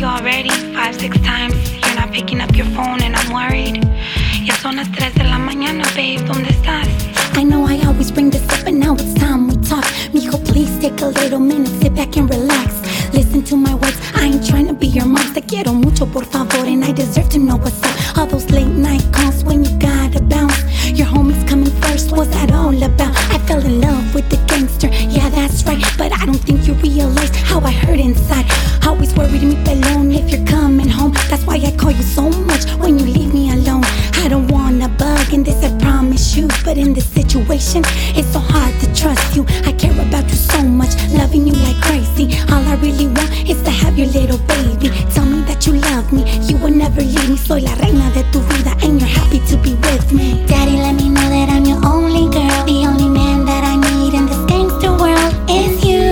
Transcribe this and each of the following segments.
already 5, 6 times. You're not picking up your phone and I'm worried. Ya son las 3 de la mañana, babe, ¿dónde estás? I know I always bring this up, but now it's time we talk. Mijo, please take a little minute, sit back and relax. Listen to my words, I ain't trying to be your mom. Te quiero mucho, por favor, and I deserve to know what's up. All those late night calls when you gotta bounce. Your homies coming first, what's that all about? I fell in love with the gangster, yeah, that's right. But I don't think you realize how I hurt inside. Always worried me alone if you're coming home. That's why I call you so much when you leave me alone. I don't wanna bug in this, I promise you. But in this situation, it's so hard to trust you. I care about you so much, loving you like crazy. All I really want is to have your little baby. Tell me that you love me, you will never leave me. Soy la reina de tu vida and you're happy to be with me. Daddy, let me know that I'm your only girl. The only man that I need in this gangster world is you.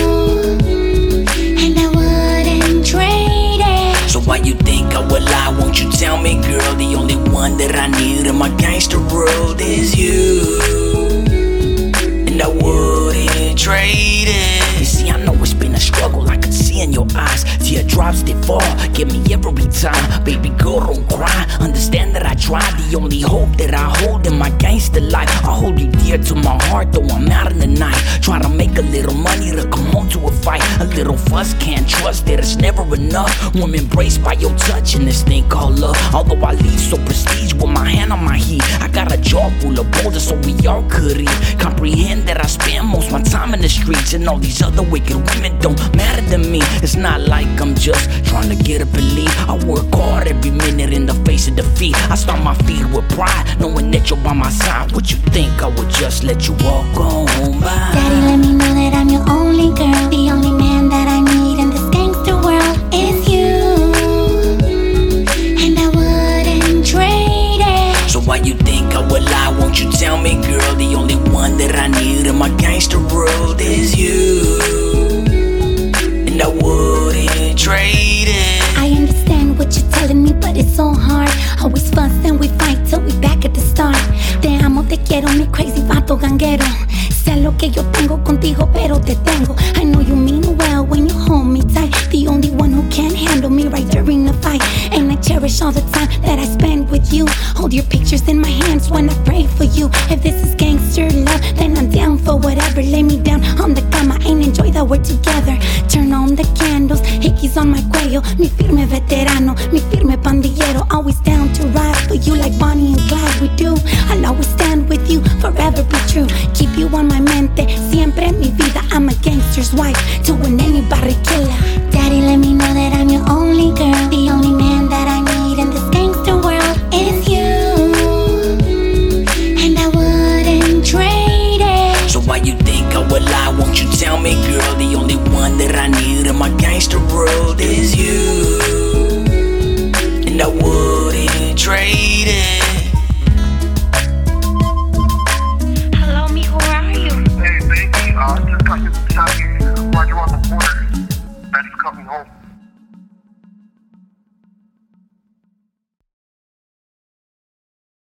And I wouldn't trade it. So why you think I would lie? Won't you tell me, girl? The only one that I need in my gangster world is you. And I wouldn't trade it. You see, I know it's been a struggle, I could see in your eyes. Teardrops, they fall, give me every time. Baby girl, don't cry, understand that I tried. The only hope that I hold in my gangster life. I hold you dear to my heart, though I'm out in the night. Try to make a little money to come home to a fight. A little fuss, can't trust that it's never enough. I'm embraced by your touch in this thing called love. Although I lead so prestige with my hand on my heat, I got a jaw full of boulders so we all could eat. Comprehend that I spend most my time in the streets, and all these other wicked women don't matter to me. It's not like I'm just trying to get up and leave. I work hard every minute in the face of defeat. I stomp my feet with pride, knowing that you're by my side. Would you think I would just let you walk on by? Daddy, let me know that I'm your only girl. The only man that I need in this gangster world is you. And I wouldn't trade it. So why you think I would lie? Won't you tell me, girl? The only one that I need in my gangster world is you. And I wouldn't trade it. I understand what you're telling me, but it's so hard. Always fuss and we fight till we back at the start. Te amo, te quiero, mi crazy vato ganguero. Sé lo que yo tengo contigo, pero te tengo. I know you mean well when you hold me tight. The only one who can handle me right during the fight. And I cherish all the time that I spend with you. Hold your pictures in my hands when I pray for you. If this is gangster love, then I'm down for whatever. Lay me down on the cama and enjoy that we're together. Turn on the candles, hickeys on my cuello. Mi firme veterano, mi firme pandillero. Always down to ride for you like Bonnie and Clyde we do. I'll always stand with you, forever be true. Keep you on my mente, siempre en mi vida. I'm a gangster's wife, to an any barricada. Daddy, let me know that I'm your only girl. The only man that I need in this gangster world is you. And I wouldn't trade it. So why you think I would lie? Won't you tell me, girl? The only one that I need in my gangster world is